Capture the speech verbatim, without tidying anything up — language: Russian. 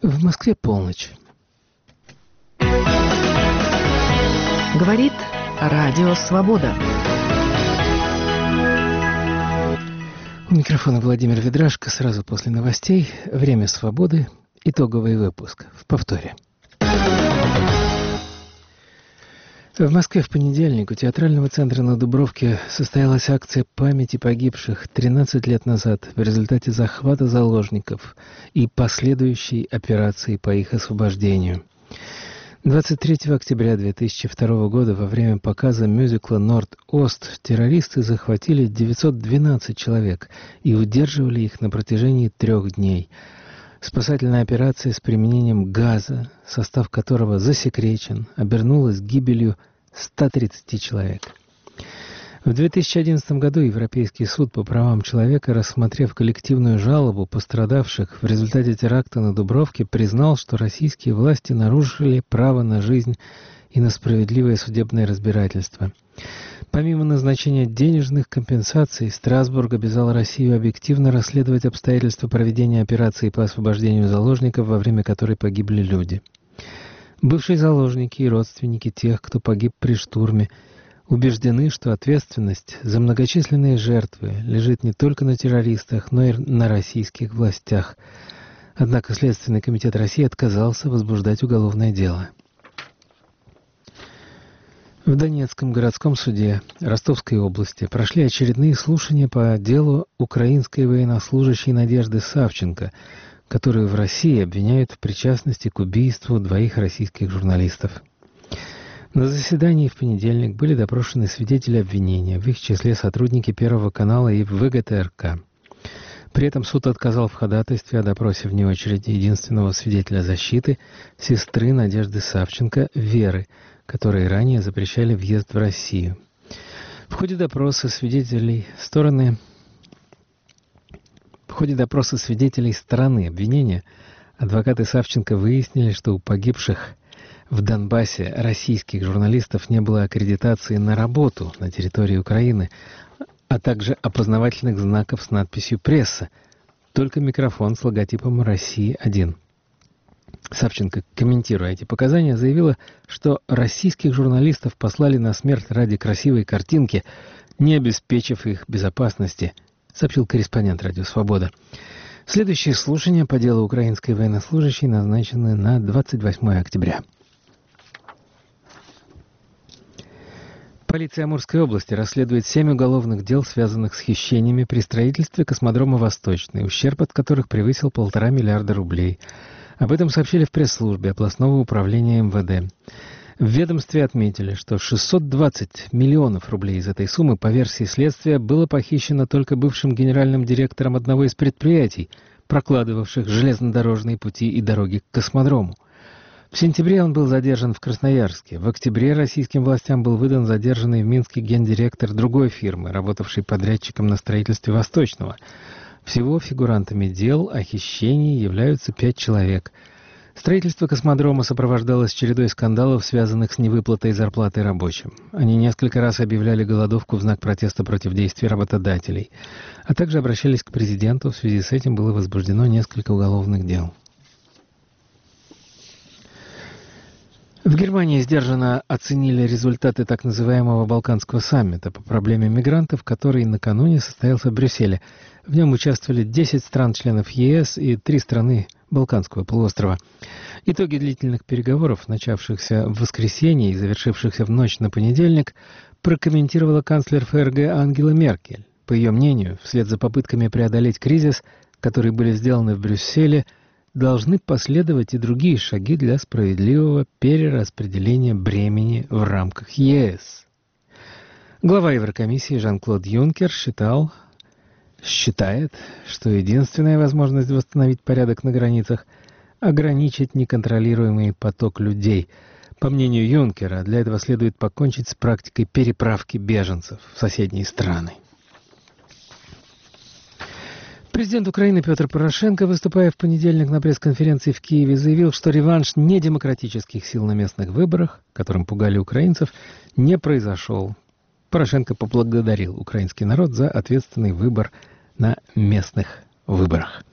В Москве полночь. Говорит Радио Свобода. У микрофона Владимир Ведрашко. Сразу после новостей. Время свободы. Итоговый выпуск. В повторе. В Москве в понедельник у Театрального центра на Дубровке состоялась акция памяти погибших тринадцать лет назад в результате захвата заложников и последующей операции по их освобождению. двадцать третьего октября две тысячи второго года во время показа мюзикла «Норд-Ост» террористы захватили девятьсот двенадцать человек и удерживали их на протяжении трех дней. Спасательная операция с применением газа, состав которого засекречен, обернулась гибелью ста тридцати человек. В две тысячи одиннадцатом году Европейский суд по правам человека, рассмотрев коллективную жалобу пострадавших в результате теракта на Дубровке, признал, что российские власти нарушили право на жизнь и на справедливое судебное разбирательство. Помимо назначения денежных компенсаций, Страсбург обязал Россию объективно расследовать обстоятельства проведения операции по освобождению заложников, во время которой погибли люди. Бывшие заложники и родственники тех, кто погиб при штурме, убеждены, что ответственность за многочисленные жертвы лежит не только на террористах, но и на российских властях. Однако Следственный комитет России отказался возбуждать уголовное дело. В Донецком городском суде Ростовской области прошли очередные слушания по делу украинской военнослужащей Надежды Савченко, которую в России обвиняют в причастности к убийству двоих российских журналистов. На заседании в понедельник были допрошены свидетели обвинения, в их числе сотрудники Первого канала и ВГТРК. При этом суд отказал в ходатайстве о допросе вне очереди единственного свидетеля защиты, сестры Надежды Савченко, Веры, которые ранее запрещали въезд в Россию. В ходе допроса свидетелей стороны... В ходе допроса свидетелей стороны обвинения адвокаты Савченко выяснили, что у погибших в Донбассе российских журналистов не было аккредитации на работу на территории Украины, а также опознавательных знаков с надписью «Пресса», только микрофон с логотипом «Россия один». Савченко, комментируя эти показания, заявила, что российских журналистов послали на смерть ради красивой картинки, не обеспечив их безопасности, сообщил корреспондент «Радио Свобода». Следующие слушания по делу украинской военнослужащей назначены на двадцать восьмое октября. Полиция Амурской области расследует семь уголовных дел, связанных с хищениями при строительстве космодрома «Восточный», ущерб от которых превысил полтора миллиарда рублей. Об этом сообщили в пресс-службе областного управления эм вэ дэ. В ведомстве отметили, что шестьсот двадцать миллионов рублей из этой суммы, по версии следствия, было похищено только бывшим генеральным директором одного из предприятий, прокладывавших железнодорожные пути и дороги к космодрому. В сентябре он был задержан в Красноярске. В октябре российским властям был выдан задержанный в Минске гендиректор другой фирмы, работавший подрядчиком на строительстве «Восточного». Всего фигурантами дел о хищении являются пять человек. Строительство космодрома сопровождалось чередой скандалов, связанных с невыплатой зарплаты рабочим. Они несколько раз объявляли голодовку в знак протеста против действий работодателей, а также обращались к президенту. В связи с этим было возбуждено несколько уголовных дел. В Германии сдержанно оценили результаты так называемого Балканского саммита по проблеме мигрантов, который накануне состоялся в Брюсселе. В нем участвовали десять стран-членов е эс и три страны Балканского полуострова. Итоги длительных переговоров, начавшихся в воскресенье и завершившихся в ночь на понедельник, прокомментировала канцлер эф эр гэ Ангела Меркель. По ее мнению, вслед за попытками преодолеть кризис, которые были сделаны в Брюсселе, должны последовать и другие шаги для справедливого перераспределения бремени в рамках е эс. Глава Еврокомиссии Жан-Клод Юнкер считал, считает, что единственная возможность восстановить порядок на границах – ограничить неконтролируемый поток людей. По мнению Юнкера, для этого следует покончить с практикой переправки беженцев в соседние страны. Президент Украины Петр Порошенко, выступая в понедельник на пресс-конференции в Киеве, заявил, что реванш недемократических сил на местных выборах, которым пугали украинцев, не произошел. Порошенко поблагодарил украинский народ за ответственный выбор на местных выборах.